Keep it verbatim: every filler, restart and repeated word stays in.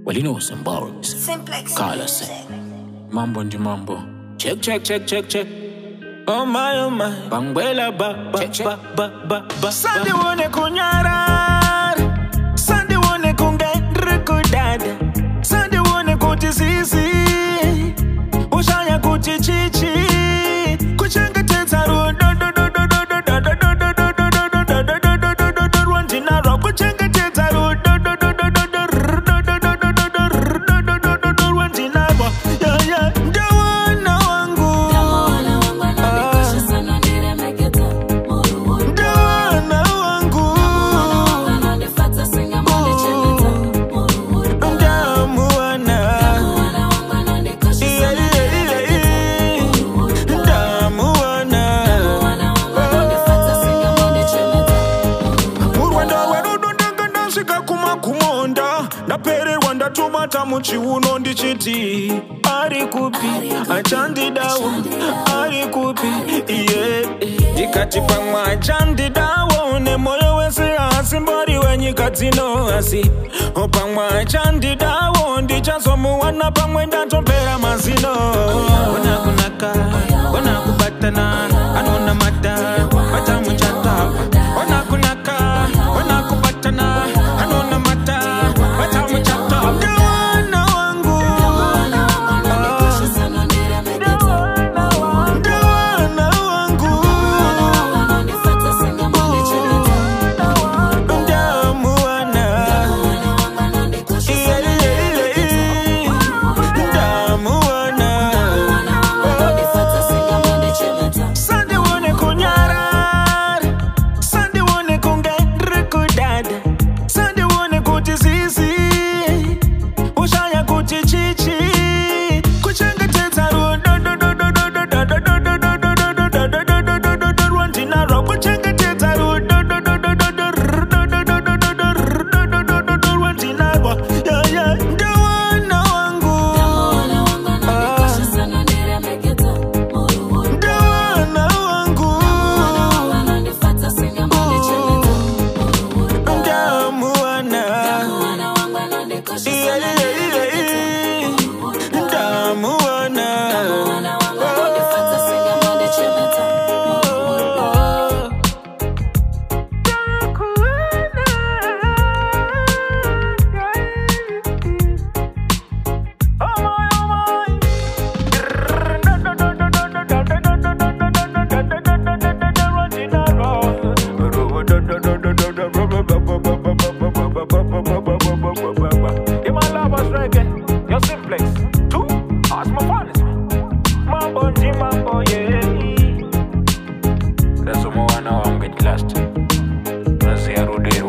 Well, you know some borrows. Simplex Call us. Mambo ndi mambo. Check, check, check, check, check. Oh my, oh my. Bangwela ba, ba, check, check. ba, ba, ba, ba. Sandi wone kunyara. Sandi wone kungendri kudada. Sandi wone kuti sisi. Ushanya kuti chichi. Kuchenga teta ru. Do, do, do, do, do, do, do, do, do, do, do, do, do, do, do, do, do, do, do, do, Rwanjina ro. Kuchenga teta ru. Do, do, do, do, do, do, do, do, do, do, do, do, do, do, do, do, do, Rwanjina ro. Yeah, yeah. Dawana wangu. Dawana wangu. Damuana. Yeah, yeah, yeah, yeah. Damuana. Urwanda werudundanga nasika kuma kumonda. Napere wanda tumata muchiuno ndichiti. Ari kupi, achandi dawo. Ari kupi, yeah. Ikati pamwa achandi dawo. Ne moyo wese asimbori wenye katino asi. Opamwa achandi dawo. Ndichaso muwana pamwe ndatopera mazino. Wana kunaka, wana kubatana. Anona mata, mata muchata. Wana kunaka, wana kubatana. Anona mata, mata muchata. Dawana wangu. Dawana wangu. Damuana. Yeah, yeah, yeah, yeah. Damuana. Sandi wone kunyara. Sandi wone kungendri kudada. Sandi wone kuti sisi. Ushanya kuti chichi. Kuchenga teta ru. Do, do, do, do, do, do, do, do, do, do, do, do, do, do, do, do, do, do, do, Rwanjina ro. Kuchenga teta ru. Do, do, do, do, do, do, do, do, do, do, do, do, do, do, do, do, do, Rwanjina ro. Yeah, yeah. Dawana wangu. Dawana wangu. Damuana. Yeah, yeah, yeah, yeah. Damuana. In my lover's reggae, you're Simplex. Two, ask my partners. Mambo, G, mambo, yeah. That's what I know I'm getting lost. That's the